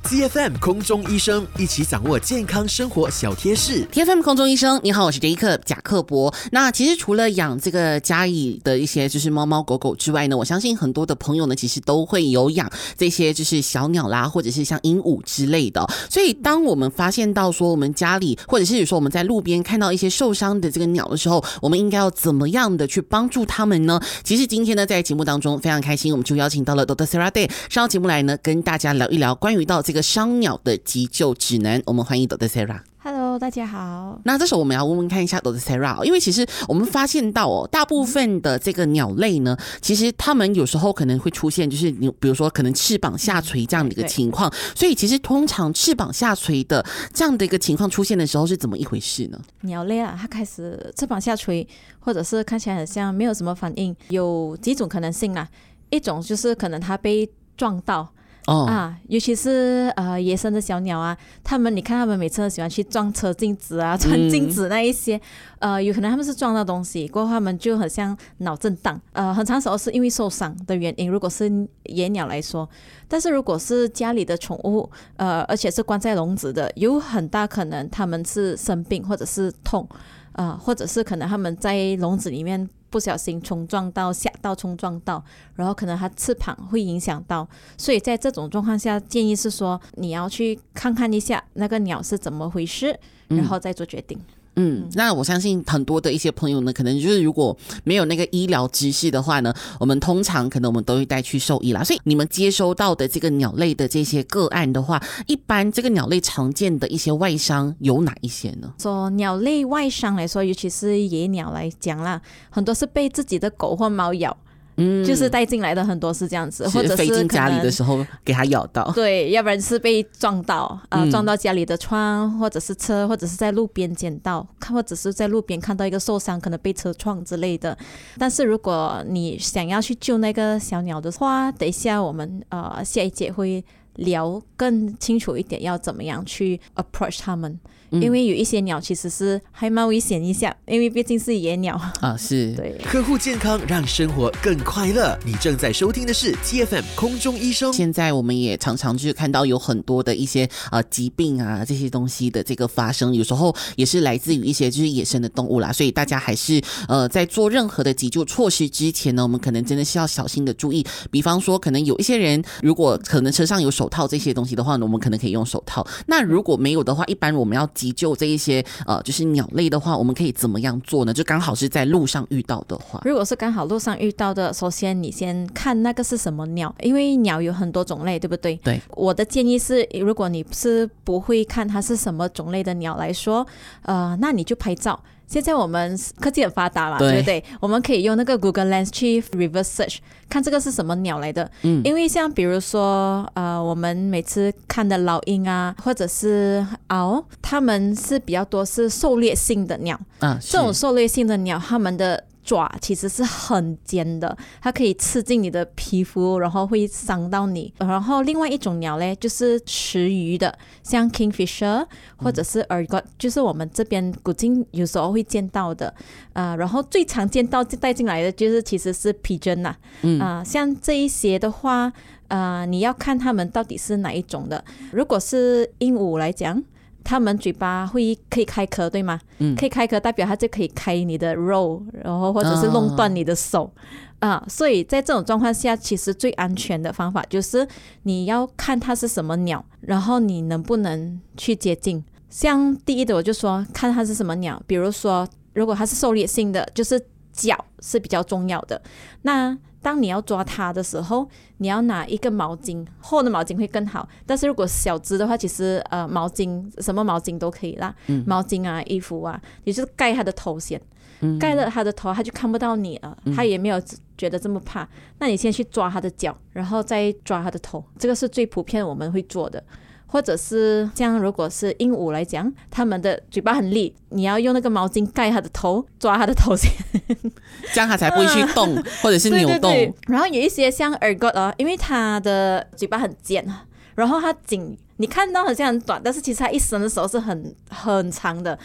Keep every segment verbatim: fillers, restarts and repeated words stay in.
T F M 空中医生，一起掌握健康生活小贴士。 T F M 空中医生，你好，我是杰克贾克伯。那其实除了养这个家里的一些就是猫猫狗狗之外呢，我相信很多的朋友呢，其实都会有养这些就是小鸟啦，或者是像鹦鹉之类的。所以当我们发现到说我们家里，或者是说我们在路边看到一些受伤的这个鸟的时候，我们应该要怎么样的去帮助他们呢？其实今天呢，在节目当中非常开心，我们就邀请到了 Doctor Sarah Day 上到节目来呢，跟大家聊一聊关于到这个伤鸟的急救指南。我们欢迎 Doctor Sarah。Hello， 大家好。 那这时候我们要问问看一下 Doctor Sarah， 因为其实我们发现到哦，大部分的这个鸟类呢，其实他们有时候可能会出现，就是你比如说可能翅膀下垂这样的一个情况，所以其实通常翅膀下垂的这样的一个情况出现的时候是怎么一回事呢？ 鸟类啊，它开始翅膀下垂，或者是看起来很像没有什么反应，有几种可能性啦。一种就是可能它被撞到。Oh. 啊，尤其是呃野生的小鸟啊，他们你看他们每次都喜欢去撞车镜子啊、穿镜子那一些，嗯、呃，有可能他们是撞到东西，过后他们就很像脑震荡，呃，很长时候是因为受伤的原因。如果是野鸟来说，但是如果是家里的宠物，呃，而且是关在笼子的，有很大可能他们是生病或者是痛，呃，或者是可能他们在笼子里面不小心冲撞到吓到冲撞到，然后可能它翅膀会影响到，所以在这种状况下，建议是说你要去看看一下那个鸟是怎么回事，然后再做决定。 嗯，那我相信很多的一些朋友呢，可能就是如果没有那个医疗知识的话呢，我们通常可能我们都会带去兽医啦。所以你们接收到的这个鸟类的这些个案的话，一般这个鸟类常见的一些外伤有哪一些呢？ 说鸟类外伤来说，尤其是野鸟来讲啦，很多是被自己的狗或猫咬。嗯，就是带进来的很多是这样子，或者是飞进家里的时候给它咬到， 对，要不然是被撞到，呃，嗯、撞到家里的窗，或者是车，或者是在路边捡到，或者是在路边看到一个受伤，可能被车撞之类的。但是如果你想要去救那个小鸟的话，等一下我们呃下一节会聊更清楚一点，要怎么样去 approach 他们。嗯、因为有一些鸟其实是还蛮危险一下，因为毕竟是野鸟啊，是对。 呵护健康，让生活更快乐。你正在收听的是 T F M 空中医生。 现在我们也常常就是看到有很多的一些呃疾病啊这些东西的这个发生，有时候也是来自于一些就是野生的动物啦，所以大家还是呃在做任何的急救措施之前呢，我们可能真的是要小心的注意。比方说，可能有一些人如果可能车上有手套这些东西的话呢，我们可能可以用手套。那如果没有的话，一般我们要急救这一些呃就是鸟类的话，我们可以怎么样做呢？就刚好是在路上遇到的话， 如果是刚好路上遇到的，首先你先看那个是什么鸟，因为鸟有很多种类，对不对？ 对。 我的建议是，如果你是不会看它是什么种类的鸟来说，呃，那你就拍照。现在我们科技很发达嘛， 对, 对不对？我们可以用那个 Google Lens 去 reverse search 看这个是什么鸟来的。嗯，因为像比如说呃，我们每次看的老鹰啊，或者是獒，它们是比较多是狩猎性的鸟。啊，这种狩猎性的鸟，它们的爪其实是很尖的，它可以刺进你的皮肤，然后会伤到你。然后另外一种鸟嘞，就是食鱼的，像 Kingfisher 或者是 Ergot，、嗯、就是我们这边古晋有时候会见到的。呃，然后最常见到带进来的就是其实是 Pigeon 啦、啊。嗯、呃，像这一些的话，呃，你要看它们到底是哪一种的。如果是鹦鹉来讲，他们嘴巴会可以开壳，对吗？嗯，可以开壳代表它就可以开你的肉，然后或者是弄断你的手、哦、啊。所以在这种状况下，其实最安全的方法就是你要看它是什么鸟，然后你能不能去接近。像第一的我就说看它是什么鸟，比如说如果它是狩猎性的，就是脚是比较重要的。那当你要抓它的时候，你要拿一个毛巾，厚的毛巾会更好。但是如果小只的话，其实呃毛巾什么毛巾都可以啦，嗯、毛巾啊、衣服啊，你就是盖它的头先，嗯、盖了它的头，它就看不到你了，它也没有觉得这么怕。那你先去抓它的脚，然后再抓它的头，这个是最普遍我们会做的。或者是像如果是鹦鹉来讲，它们的嘴巴很利，你要用那个毛巾盖它的头，抓它的头先， 这样它才不会去动、啊、或者是扭动。对对对， 然后有一些像 Ergot 啊，因为它的嘴巴很尖，然后它颈你看到好像很短，但是其实它一伸的时候是很很长的。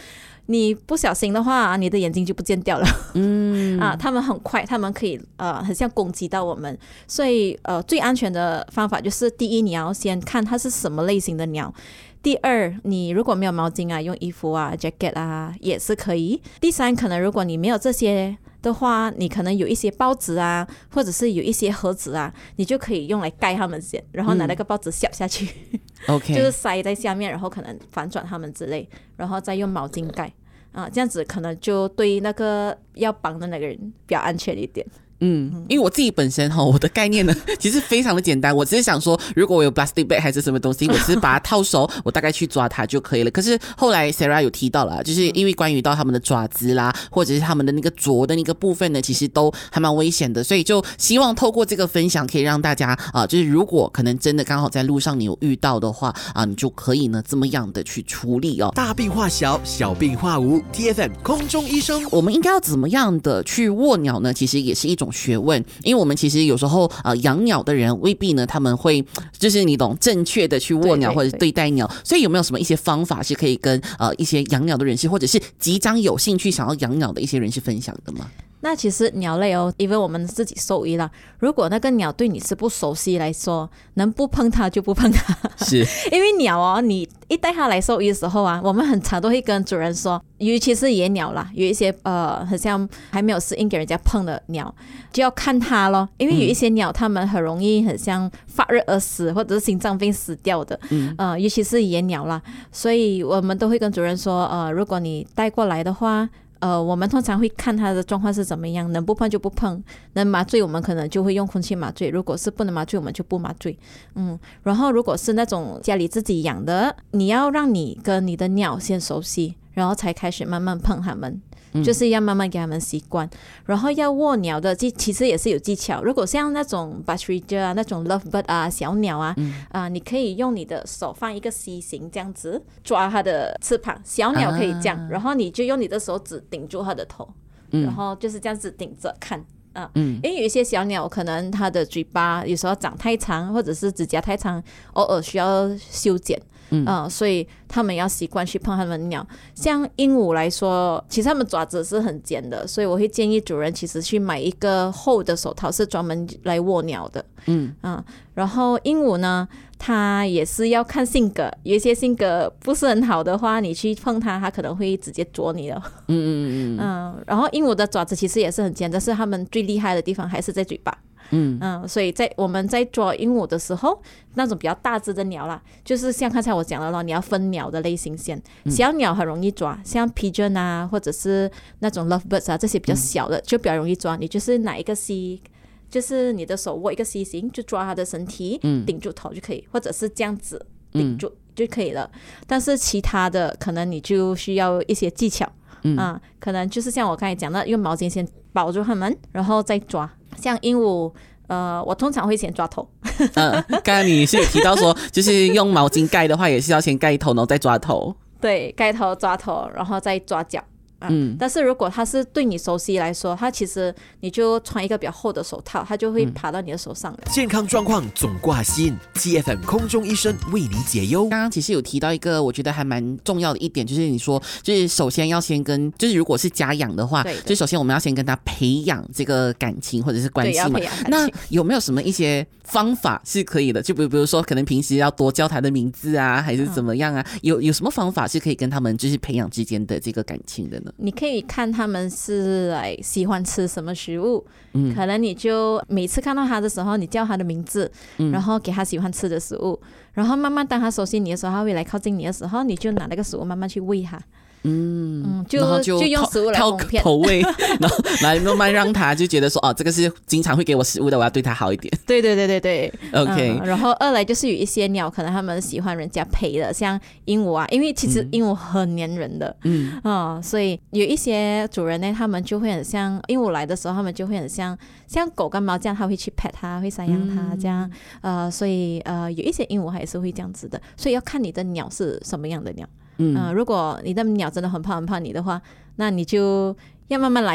你不小心的话，你的眼睛就不见掉了。嗯啊，他们很快，他们可以呃，很像攻击到我们，所以呃，最安全的方法就是第一，你要先看它是什么类型的鸟。第二，你如果没有毛巾啊，用衣服啊 jacket 啊也是可以。第三，可能如果你没有这些的话，你可能有一些报纸啊，或者是有一些盒子啊，你就可以用来盖他们先，然后拿那个报纸削下去、嗯、 OK 就是塞在下面，然后可能反转他们之类，然后再用毛巾盖啊，这样子可能就对那个要绑的那个人比较安全一点。 嗯，因为我自己本身哈，我的概念呢其实非常的简单，我只是想说，如果我有 plastic bag 还是什么东西，我只是把它套熟，我大概去抓它就可以了。可是后来 Sarah 有提到了，就是因为关于到他们的爪子啦，或者是他们的那个啄的那个部分呢，其实都还蛮危险的，所以就希望透过这个分享，可以让大家啊、呃，就是如果可能真的刚好在路上你有遇到的话啊、呃，你就可以呢这么样的去处理哦。 大病化小，小病化无。T F M 空中医生， 我们应该要怎么样的去握鸟呢？其实也是一种学问，因为我们其实有时候呃养鸟的人未必呢他们会就是你懂正确的去握鸟或者对待鸟，所以有没有什么一些方法是可以跟呃一些养鸟的人士或者是即将有兴趣想要养鸟的一些人士分享的吗？ 那其实鸟类哦，因为我们自己兽医啦，如果那个鸟对你是不熟悉来说，能不碰它就不碰它。 是因为鸟哦，你一带它来兽医的时候啊，我们很常都会跟主人说，尤其是野鸟啦，有一些呃很像还没有适应给人家碰的鸟，就要看它咯。因为有一些鸟它们很容易很像发热而死，或者是心脏病死掉的，嗯、呃，尤其是野鸟啦，所以我们都会跟主人说，呃，如果你带过来的话。呃，我们通常会看它的状况是怎么样，能不碰就不碰，能麻醉我们可能就会用空气麻醉，如果是不能麻醉我们就不麻醉。嗯，然后如果是那种家里自己养的，你要让你跟你的鸟先熟悉，然后才开始慢慢碰它们。就是要慢慢给他们习惯，然后要握鸟的其实也是有技巧。如果像那种 Partridge 啊，那种 Lovebird 啊，小鸟啊，嗯、啊，你可以用你的手放一个 C 型这样子抓它的翅膀，小鸟可以这样，啊、然后你就用你的手指顶住它的头，嗯、然后就是这样子顶着看。啊，嗯，因为有一些小鸟可能它的嘴巴有时候长太长，或者是指甲太长，偶尔需要修剪。嗯、呃，所以他们要习惯去碰他们的鸟。像鹦鹉来说，其实他们爪子是很尖的，所以我会建议主人其实去买一个厚的手套，是专门来握鸟的。嗯啊，然后鹦鹉呢，它也是要看性格，有一些性格不是很好的话，你去碰它，它可能会直接啄你的。嗯嗯嗯嗯。然后鹦鹉的爪子其实也是很尖，但是它们最厉害的地方还是在嘴巴。嗯嗯，所以在我们在抓鹦鹉的时候，那种比较大只的鸟啦，就是像刚才我讲的咯，你要分鸟的类型先。小鸟很容易抓，像 pigeon 啊，或者是那种 lovebirds 啊，这些比较小的、嗯、就比较容易抓。你就是拿一个 C， 就是你的手握一个 C 型，就抓它的身体，嗯、顶住头就可以，或者是这样子顶住就可以了。嗯、但是其他的可能你就需要一些技巧。嗯啊，可能就是像我刚才讲的，用毛巾先包住它们，然后再抓。像鹦鹉，呃，我通常会先抓头。 嗯，刚才你是有提到说，就是用毛巾盖的话，也是要先盖头，然后再抓头。 对，盖头抓头，然后再抓脚。嗯，但是如果它是对你熟悉来说，它其实你就穿一个比较厚的手套，它就会爬到你的手上了。 健康状况总挂心 ，T F M 空中医生为你解忧。 刚刚其实有提到一个，我觉得还蛮重要的一点，就是你说，就是首先要先跟，就是如果是家养的话，就首先我们要先跟他培养这个感情或者是关系嘛。那有没有什么一些方法是可以的？就比如比如说，可能平时要多叫他的名字啊，还是怎么样啊？嗯、有有什么方法是可以跟他们就是培养之间的这个感情的呢？ 你可以看他们是来喜欢吃什么食物，嗯，可能你就每次看到他的时候，你叫他的名字，嗯、然后给他喜欢吃的食物，然后慢慢当他熟悉你的时候，他会来靠近你的时候，你就拿那个食物慢慢去喂他。嗯, 嗯就, 就就用食物来哄骗口味，然后来慢慢让他就觉得说哦，这个是经常会给我食物的，我要对他好一点。 对对对对对 ，OK、 嗯。然后二来就是有一些鸟，可能他们喜欢人家陪的，像鹦鹉啊，因为其实鹦鹉很黏人的，嗯啊、嗯，所以有一些主人呢，他们就会很像鹦鹉来的时候，他们就会很像像狗跟猫这样，他会去 pet 它，会赡养它这样，嗯、呃，所以呃，有一些鹦鹉还是会这样子的，所以要看你的鸟是什么样的鸟。嗯、呃，如果你的鸟真的很怕很怕你的话，那你就要慢慢来吧。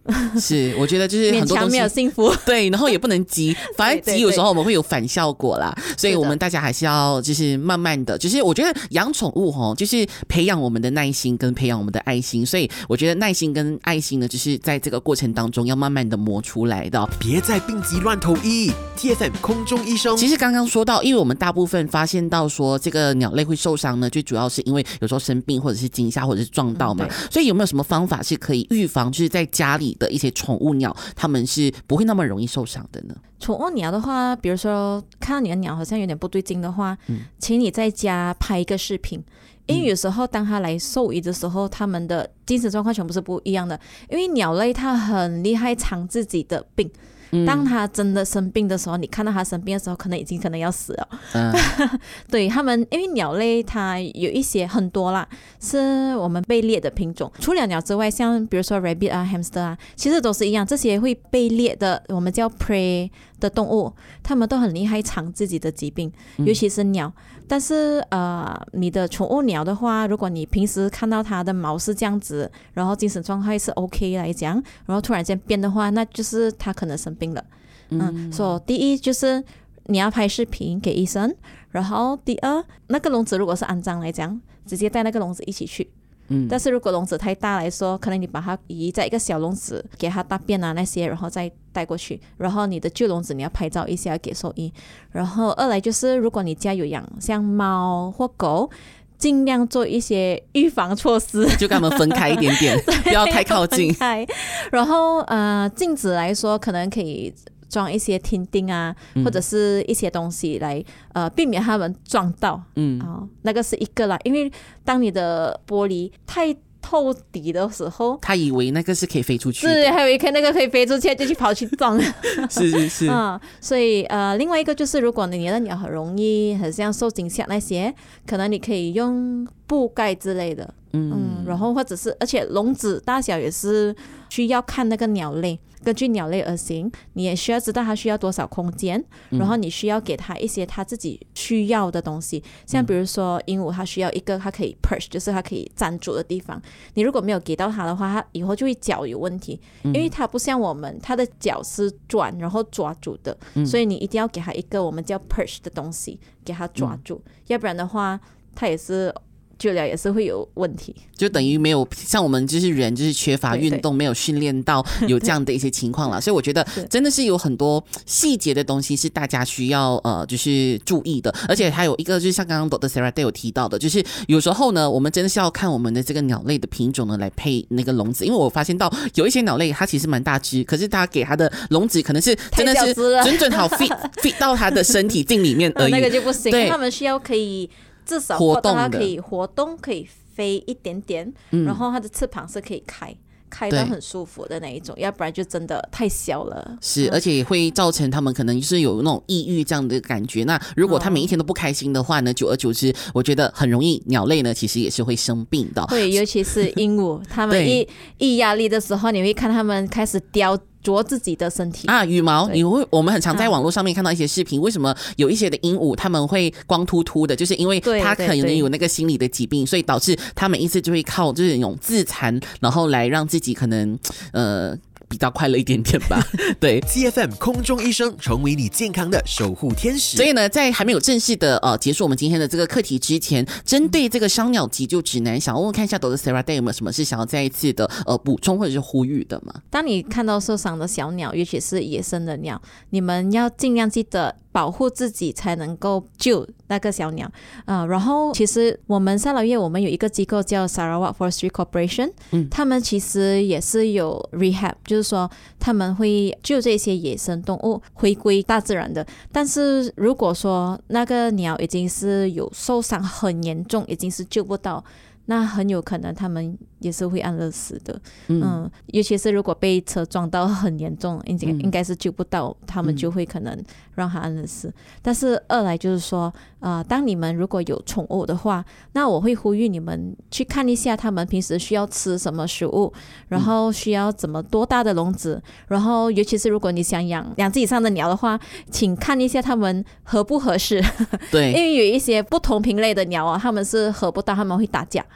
是，我觉得就是很多东西勉强没有幸福， 对，然后也不能急，反正急有时候我们会有反效果啦，所以我们大家还是要就是慢慢的，就是我觉得养宠物吼，就是培养我们的耐心跟培养我们的爱心，所以我觉得耐心跟爱心呢，就是在这个过程当中要慢慢的磨出来的。 别再病急乱投医 ，T F M 空中医生。 其实刚刚说到，因为我们大部分发现到说这个鸟类会受伤呢，最主要是因为有时候生病或者是惊吓或者是撞到嘛，嗯、所以有没有什么方法是可以预防，就是在家里的一些宠物鸟，它们是不会那么容易受伤的呢？ 宠物鸟的话，比如说看到你的鸟好像有点不对劲的话，嗯、请你在家拍一个视频。因为有时候当它来兽医的时候，他们的精神状况全部是不一样的。因为鸟类它很厉害藏自己的病，当它真的生病的时候，你看到它生病的时候，可能已经可能要死了。嗯、对他们，因为鸟类它有一些很多啦，是我们被猎的品种。除了鸟之外，像比如说 rabbit 啊、hamster 啊，其实都是一样，这些会被猎的，我们叫 prey 的动物，它们都很厉害藏自己的疾病，尤其是鸟。嗯、但是呃，你的宠物鸟的话，如果你平时看到它的毛是这样子，然后精神状态是 OK 来讲，然后突然间变的话，那就是它可能生病了。嗯，所以、so, 第一就是你要拍视频给医生，然后第二，那个笼子如果是肮脏来讲，直接带那个笼子一起去。嗯，但是如果笼子太大来说，可能你把它移在一个小笼子，给它大便啊那些，然后再带过去。然后你的旧笼子你要拍照一下给兽医。然后二来就是，如果你家有养像猫或狗，尽量做一些预防措施， 就跟他们分开一点点，不要太靠近。 然后呃，镜子来说，可能可以装一些听钉啊，或者是一些东西来呃避免他们撞到。嗯，哦，那个是一个啦，因为当你的玻璃太透底的时候， 他以为那个是可以飞出去的， 是还有一个那个可以飞出去，就去跑去撞。 是是是。 嗯，所以呃，另外一个就是，如果你的鸟很容易很像受惊吓那些，可能你可以用布盖之类的。嗯, 嗯，然后或者是，而且笼子大小也是需要看那个鸟类，根据鸟类而行，你也需要知道它需要多少空间，嗯、然后你需要给它一些它自己需要的东西，像比如说鹦鹉它需要一个它可以 perch， 就是它可以站住的地方，你如果没有给到它的话，它以后就会脚有问题，因为它不像我们，它的脚是转然后抓住的，嗯、所以你一定要给它一个我们叫 perch 的东西给它抓住，嗯、要不然的话它也是久了也是会有问题， 就等于没有像我们就是人就是缺乏运动，没有训练到有这样的一些情况啦。所以我觉得真的是有很多细节的东西是大家需要呃就是注意的，而且还有一个就是像刚刚 Doctor Sarah Day 有提到的，就是有时候呢我们真的是要看我们的这个鸟类的品种呢来配那个笼子，因为我发现到有一些鸟类它其实蛮大只，可是它给它的笼子可能是真的是准准好 fit fit 到它的身体镜里面而已， 那个就不行，他们需要可以至少活动，它可以活动，可以飞一点点，嗯、然后它的翅膀是可以开开到很舒服的那一种，要不然就真的太小了。 是，而且也会造成他们可能就是有那种抑郁这样的感觉。那如果他每一天都不开心的话呢，久而久之，我觉得很容易鸟类呢其实也是会生病的。 会，尤其是鹦鹉，他们一一压力的时候，你会看他们开始叼啄自己的身体啊，羽毛，你会我们很常在网络上面看到一些视频，为什么有一些的鹦鹉他们会光秃秃的，就是因为他可能有那个心理的疾病，所以导致他每一次就会靠就是那种自残，然后来让自己可能呃比较快乐一点点吧。对 ，T F M 空中医生成为你健康的守护天使。 所以呢，在还没有正式的呃结束我们今天的这个课题之前，针对这个伤鸟急救指南，想问问看一下 Doctor Sarah Day 有没有什么是想要再一次的呃补充或者是呼吁的吗？ 当你看到受伤的小鸟，尤其是野生的鸟，你们要尽量记得保护自己，才能够救那个小鸟。呃，然后其实我们沙劳越我们有一个机构叫 Sarawak Forestry Corporation，嗯，他们其实也是有 rehab， 就是说他们会救这些野生动物回归大自然的。但是如果说那个鸟已经是有受伤很严重，已经是救不到，那很有可能他们也是会安乐死的。 嗯, 嗯，尤其是如果被车撞到很严重，应该应该是救不到，他们就会可能让他安乐死。嗯、但是二来就是说呃，当你们如果有宠物的话，那我会呼吁你们去看一下他们平时需要吃什么食物，然后需要怎么多大的笼子，然后尤其是如果你想养两只以上的鸟的话，请看一下他们合不合适。 对， 因为有一些不同品类的鸟啊，他们是合不到，他们会打架。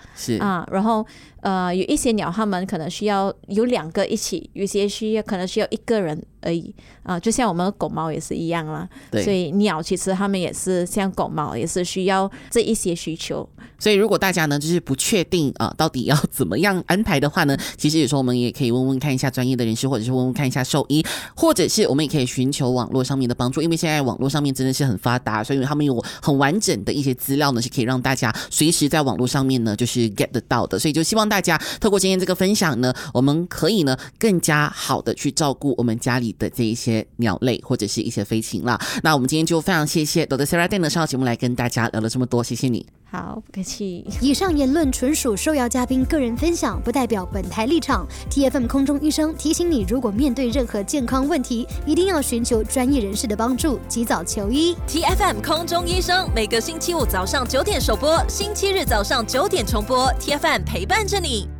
是啊，然后呃有一些鸟它们可能需要有两个一起，有些需要可能需要一个人而已啊，就像我们的狗猫也是一样啦。所以鸟其实它们也是像狗猫，也是需要这一些需求。 所以如果大家呢就是不确定啊、呃，到底要怎么样安排的话呢，其实有时候我们也可以问问看一下专业的人士，或者是问问看一下兽医，或者是我们也可以寻求网络上面的帮助，因为现在网络上面真的是很发达，所以他们有很完整的一些资料呢，是可以让大家随时在网络上面呢就是 get 得到的。所以就希望大家透过今天这个分享呢，我们可以呢更加好的去照顾我们家里的这一些鸟类或者是一些飞禽啦。那我们今天就非常谢谢 Doctor Sarah Tan 上节目来跟大家聊了这么多，谢谢你。 好，不客气。 以上言论纯属受邀嘉宾个人分享，不代表本台立场。T F M 空中医生提醒你，如果面对任何健康问题，一定要寻求专业人士的帮助，及早求医。 T F M 空中医生每个星期五早上九点首播，星期日早上九点重播。T F M 陪伴着你。